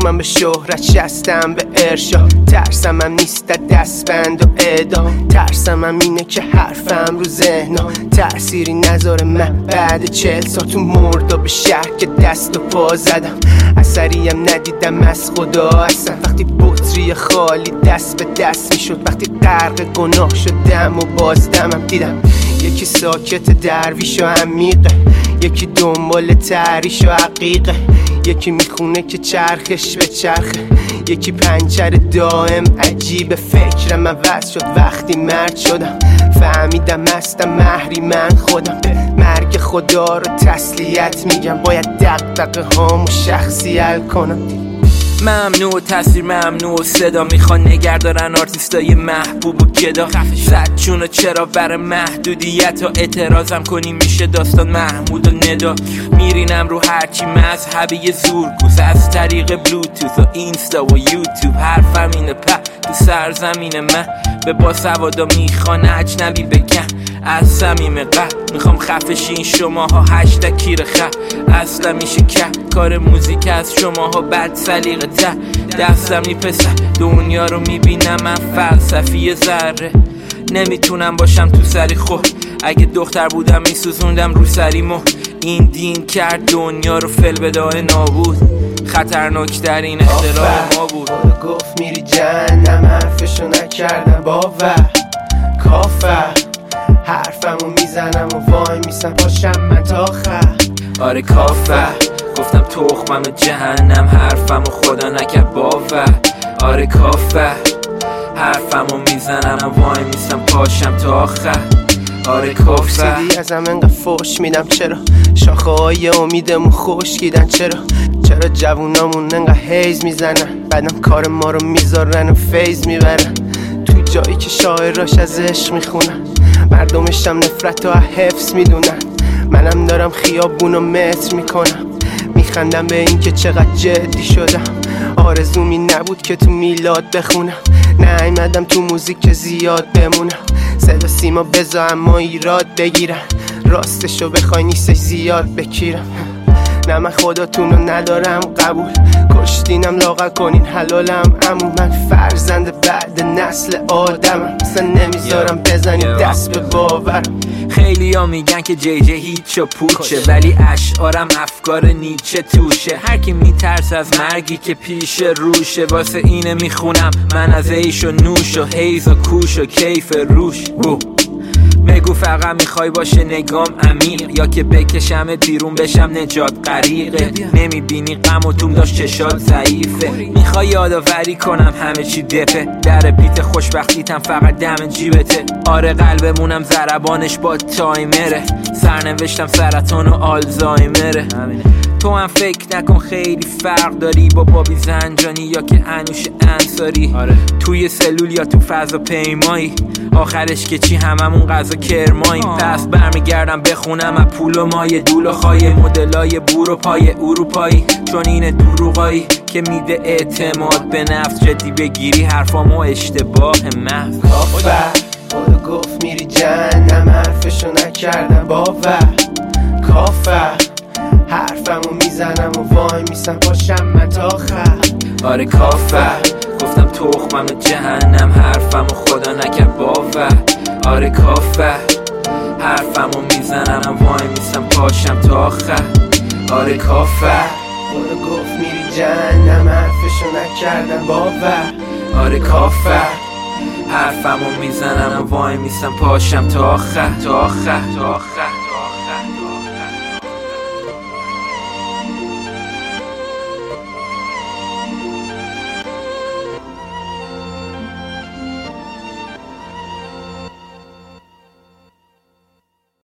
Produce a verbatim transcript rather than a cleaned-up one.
من به شهرت شستم به ارشاد. ترسم هم نیست دستبند و اعدام، ترسم هم اینه که حرفم رو ذهنم تأثیری نذاره. من بعد چهل سال تو مردا به شهر که دست و پا زدم، اثریم ندیدم از خدا اصلا. وقتی بطری خالی دست به دست میشد، وقتی غرق گناه شدم و بازدمم دیدم یکی ساکت درویش و عمیقه، یکی دنبال تعریش و عقیقه، یکی میخونه که چرخش به چرخه، یکی پنچر دائم عجیب. فکرم عوض شد وقتی مرد شدم، فهمیدم هستم مهری من خودم. به مرگ خدا رو تسلیت میگم، باید دغدغه هامو شخصی حل کنم. ممنوع تصویر ممنوع صدا، میخوان نگردارن آرتیستای محبوب و گدا. زد چونو چرا بر محدودیت ها اعتراضم کنی میشه داستان محمود و ندا. میرینم رو هرچی مذهبی یه زورگوز از طریق بلوتوث و اینستا و یوتیوب. حرفم اینه په تو سرزمین من به باسوادا میخوان اجنبی بگن. از صمیم قلب میخوام خفشین شماها هشت کیر خ اصلا میشه که کار موزیک از شماها بد سلیقه تر. دستم نی پسر دنیا رو میبینم من فلسفی ذره، نمیتونم باشم تو سری خود. اگه دختر بودم میسوزوندم رو سریمو. این دین کرد دنیا رو فل بداه نابود، خطرناک در این اختراع ما بود. گفت میری جهنم حرفشو نکردم باور کافر، حرفمو میزنم و وای میسم پاشم من تا آخر. آره کافر گفتم تخمم جهنم، حرفمو خدا نکرد باور. آره کافر حرفمو میزنم و وای میسم پاشم تا آخر. آره کافر سیدی ازم انقدر فوش میدم چرا؟ شاخه های امیدمون خشکیدن چرا؟ چرا جوونامون انقدر هیز میزنن، بعدم کار ما رو میذارن و فیض میبرن. تو جایی که شاعراش از عشق میخونن، مردمشم نفرت و حفظ میدونن. منم دارم خیابونو متر میکنم، میخندم به این که چقدر جدی شدم. آرزومی نبود که تو میلاد بخونم، نیومدم تو موزیک زیاد بمونم. صدا سیما بزا اما ایراد بگیرن، راستشو بخوای نیستش زیاد بکیرم. نه من خداتونو ندارم قبول، کشتینم لاغر کنین حلالم. امون من فرزند بعد نسل آدمم، اصلا نمیذارم بزنین دست به باورم. خیلی ها میگن که جی جی هیچ و پوچه، ولی اشعارم افکار نیچه توشه. هر کی میترس از مرگی که پیش روشه، واسه اینه میخونم من از عیش و نوش و حیز و کوش و کیف روش. بو بگو فقط میخوای باشه نگام عمیق، یا که بکشم بیرون بشم نجات غریقه. نمیبینی غم و توم داشت چشات ضعیفه، میخوای یادآوری کنم همه چی دپه. در پیت خوشبختیتم فقط دم جیبته. آره قلبمونم ضربانش با تایمره، سرنوشتم سرطان و آلزایمره. تو هم فکر نکن خیلی فرق داری با بابی زنجانی یا که انوش انصاری. آره. توی سلول یا تو فضا پیمایی، آخرش که چی هممون غذا کرماییم. پس برمیگردم بخونم از پول و مایه دول و خواهی مدلای بور و پای اروپایی. چون این دروغایی که میده اعتماد به نفس، جدی بگیری حرفامو اشتباه محض. کافر خدا گفت میری جهنم حرفشو نکردم باور کافر، حرفمو میزنم و وای میسم پاشم من تا آخر. آره کافر گفتم تخمم جهنم، حرفمو خدا نکرد باور. آره کافر حرفمو میزنم و وای میسم پاشم تا آخر. آره کافر خدا گفت میری جهنم حرفشو نکردم باور. آره کافر حرفمو میزنم و وای میسم پاشم تا آخر تا آخر تا آخر.